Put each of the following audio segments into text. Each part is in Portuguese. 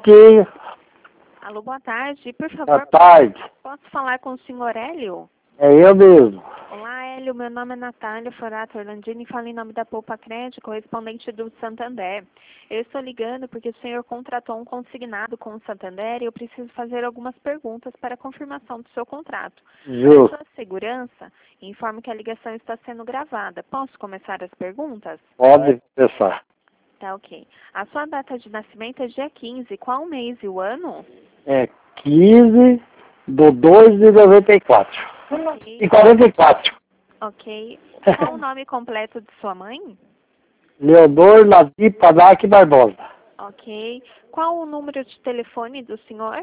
pouquinho. Alô, boa tarde. Por Boa favor, tarde. posso falar com o senhor Hélio? É eu mesmo. Olá, Hélio. Meu nome é Natália Forato Orlandini e falo em nome da Poupa Crédito, correspondente do Santander. Eu estou ligando porque o senhor contratou um consignado com o Santander e eu preciso fazer algumas perguntas para a confirmação do seu contrato. Para Justo. sua segurança, informo que a ligação está sendo gravada. Posso começar as perguntas? Pode começar. Tá, ok. A sua data de nascimento é dia 15. Qual o mês e o ano? É 15/2/94. Ok. E 44. Ok. Qual o nome completo de sua mãe? Leonor Ladir Panac Barbosa. Ok. Qual o número de telefone do senhor?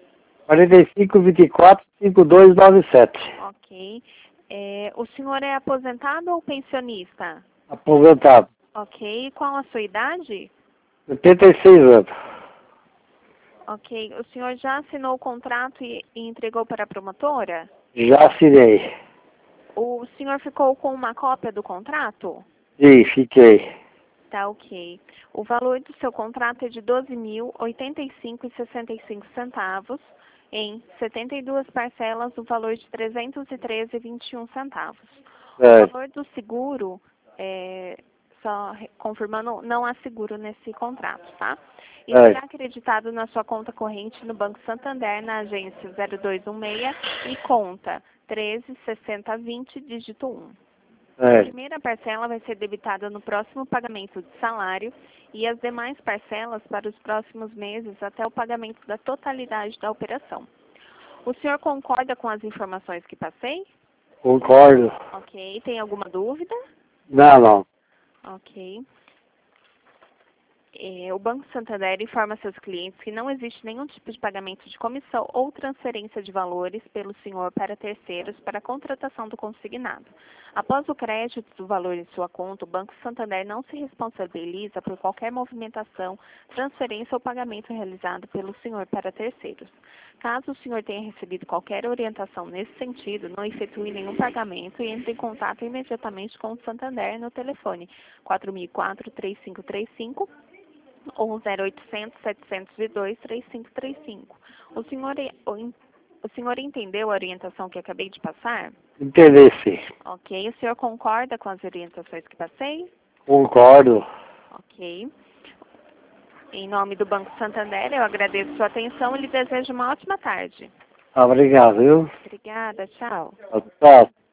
45/24/5297. Ok. O senhor é aposentado ou pensionista? Aposentado. Ok. Qual a sua idade? 86 anos. Ok. O senhor já assinou o contrato e entregou para a promotora? Já assinei. O senhor ficou com uma cópia do contrato? Sim, fiquei. Tá, ok. O valor do seu contrato é de R$ 12.085,65 em 72 parcelas, o valor de R$ 313,21. O É, valor do seguro, só confirmando, não há seguro nesse contrato, tá? E será acreditado na sua conta corrente no Banco Santander, na agência 0216 e conta 136020, dígito 1. A é, primeira parcela vai ser debitada no próximo pagamento de salário e as demais parcelas para os próximos meses até o pagamento da totalidade da operação. O senhor concorda com as informações que passei? concordo. Ok. Tem alguma dúvida? Não. Ok. O Banco Santander informa seus clientes que não existe nenhum tipo de pagamento de comissão ou transferência de valores pelo senhor para terceiros para a contratação do consignado. Após o crédito do valor em sua conta, o Banco Santander não se responsabiliza por qualquer movimentação, transferência ou pagamento realizado pelo senhor para terceiros. Caso o senhor tenha recebido qualquer orientação nesse sentido, não efetue nenhum pagamento e entre em contato imediatamente com o Santander no telefone 4004-3535 ou 0800-702-3535. O senhor entendeu a orientação que acabei de passar? Entendi, sim. Ok. O senhor concorda com as orientações que passei? Concordo. Ok. Em nome do Banco Santander, eu agradeço sua atenção e lhe desejo uma ótima tarde. Obrigado, viu? Obrigada. Tchau. Tchau.